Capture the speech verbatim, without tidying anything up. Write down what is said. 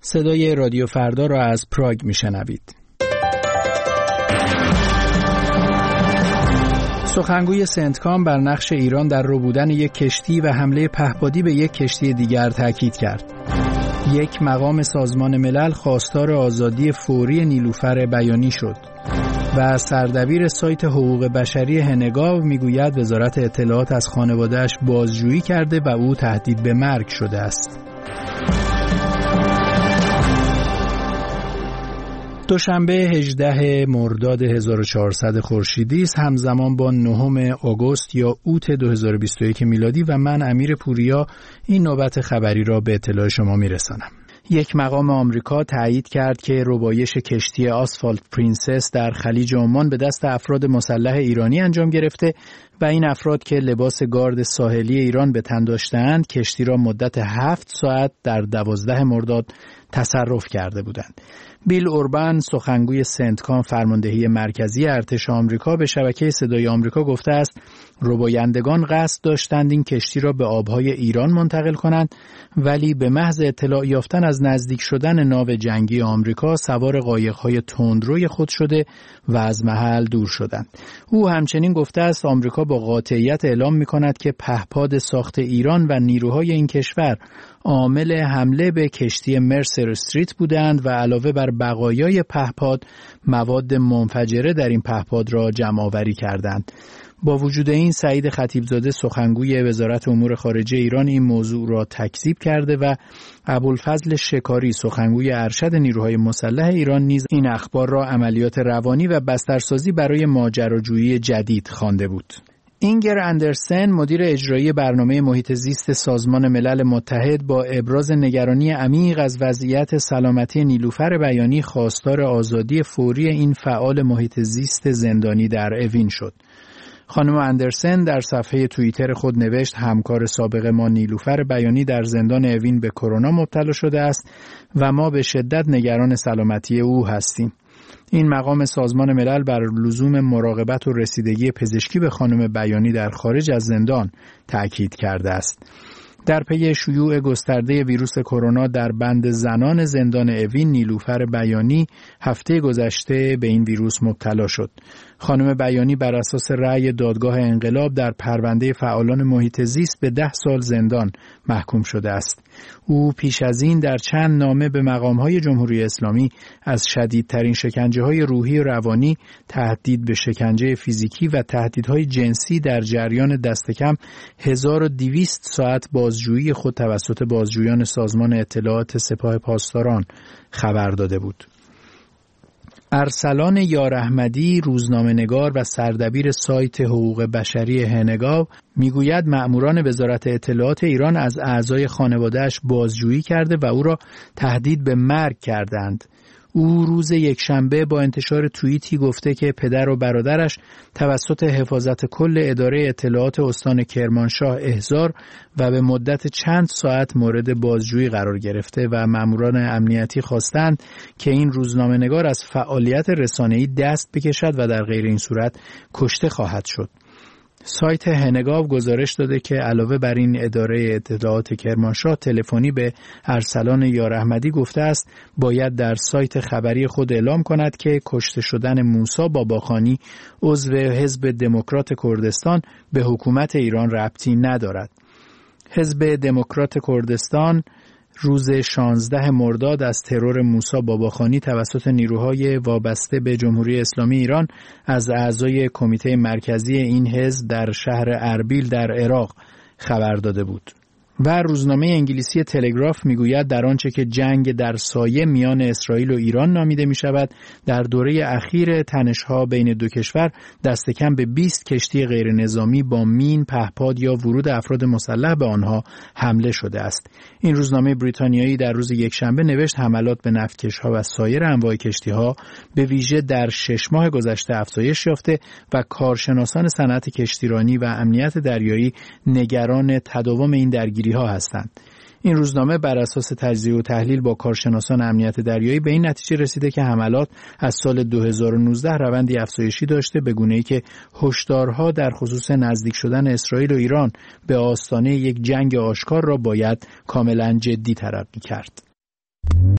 صدای رادیو فردا را از پراگ میشنوید. سخنگوی سنتکام بر نقش ایران در ربودن یک کشتی و حمله پهپادی به یک کشتی دیگر تاکید کرد. یک مقام سازمان ملل خواستار آزادی فوری نیلوفر بیانی شد و سردبیر سایت حقوق بشری هنگاو میگوید وزارت اطلاعات از خانواده‌اش بازجویی کرده و او تهدید به مرگ شده است. دوشنبه هجدهم مرداد هزار و چهارصد خورشیدی است، همزمان با نهم آگوست یا اوت دو هزار و بیست و یک میلادی و من امیر پوریا این نوبت خبری را به اطلاع شما میرسانم. یک مقام آمریکا تایید کرد که ربایش کشتی آسفالت پرنسس در خلیج عمان به دست افراد مسلح ایرانی انجام گرفته و این افراد که لباس گارد ساحلی ایران به تن داشتند کشتی را مدت هفت ساعت در دوازده مرداد تصرف کرده بودند. بیل اوربن سخنگوی سنتکام فرماندهی مرکزی ارتش آمریکا به شبکه صدای آمریکا گفته است ربایندگان قصد داشتند این کشتی را به آبهای ایران منتقل کنند ولی به محض اطلاع یافتن از نزدیک شدن ناو جنگی آمریکا سوار قایق‌های تندروی خود شده و از محل دور شدند. او همچنین گفته است آمریکا با قاطعیت اعلام می‌کند که پهپاد ساخت ایران و نیروهای این کشور عامل حمله به کشتی مرسر استریت بودند و علاوه بر بقایای پهپاد مواد منفجره در این پهپاد را جمع آوری کردند. با وجود این سعید خطیبزاده سخنگوی وزارت امور خارجه ایران این موضوع را تکذیب کرده و ابوالفضل شکاری سخنگوی ارشد نیروهای مسلح ایران نیز این اخبار را عملیات روانی و بسترسازی برای ماجراجویی جدید خوانده بود. اینگر اندرسن مدیر اجرایی برنامه محیط زیست سازمان ملل متحد با ابراز نگرانی عمیق از وضعیت سلامتی نیلوفر بیانی خواستار آزادی فوری این فعال محیط زیست زندانی در اوین شد. خانم اندرسن در صفحه توییتر خود نوشت همکار سابق ما نیلوفر بیانی در زندان اوین به کرونا مبتلا شده است و ما به شدت نگران سلامتی او هستیم. این مقام سازمان ملل بر لزوم مراقبت و رسیدگی پزشکی به خانم بیانی در خارج از زندان تأکید کرده است. در پی شیوع گسترده ویروس کرونا در بند زنان زندان اوین نیلوفر بیانی هفته گذشته به این ویروس مبتلا شد. خانم بیانی بر اساس رأی دادگاه انقلاب در پرونده فعالان محیط زیست به ده سال زندان محکوم شده است. او پیش از این در چند نامه به مقام‌های جمهوری اسلامی از شدیدترین شکنجه‌های روحی و روانی، تهدید به شکنجه فیزیکی و تهدیدهای جنسی در جریان دست کم هزار و دویست ساعت بازجویی خود توسط بازجویان سازمان اطلاعات سپاه پاسداران خبر داده بود. ارسلان یاراحمدی روزنامه‌نگار و سردبیر سایت حقوق بشری هنگاو میگوید مأموران وزارت اطلاعات ایران از اعضای خانواده‌اش بازجویی کرده و او را تهدید به مرگ کردند. او روز یکشنبه با انتشار توییتی گفته که پدر و برادرش توسط حفاظت کل اداره اطلاعات استان کرمانشاه احضار و به مدت چند ساعت مورد بازجویی قرار گرفته و ماموران امنیتی خواستند که این روزنامه‌نگار از فعالیت رسانه‌ای دست بکشد و در غیر این صورت کشته خواهد شد. سایت هنگاو گزارش داده که علاوه بر این اداره اطلاعات کرمانشاه تلفنی به ارسلان یاراحمدی گفته است باید در سایت خبری خود اعلام کند که کشته شدن موسی باباخانی عضو حزب دموکرات کردستان به حکومت ایران ربطی ندارد. حزب دموکرات کردستان روز شانزده مرداد از ترور موسی باباخانی توسط نیروهای وابسته به جمهوری اسلامی ایران از اعضای کمیته مرکزی این حزب در شهر اربیل در عراق خبر داده بود. و روزنامه انگلیسی تلگراف میگوید در آنچه که جنگ در سایه میان اسرائیل و ایران نامیده می شود در دوره اخیر تنش‌ها بین دو کشور دست کم به بیست کشتی غیر نظامی با مین، پهپاد یا ورود افراد مسلح به آنها حمله شده است. این روزنامه بریتانیایی در روز یکشنبه نوشت حملات به نفتکش‌ها و سایر انواع کشتی‌ها به ویژه در شش ماه گذشته افزایش یافته و کارشناسان صنعت کشتیرانی و امنیت دریایی نگران تداوم این درگیری ها هستند. این روزنامه بر اساس تجزیه و تحلیل با کارشناسان امنیت دریایی به این نتیجه رسیده که حملات از سال دو هزار و نوزده روندی افزایشی داشته به گونه‌ای که هشدارها در خصوص نزدیک شدن اسرائیل و ایران به آستانه یک جنگ آشکار را باید کاملا جدی تلقی کرد.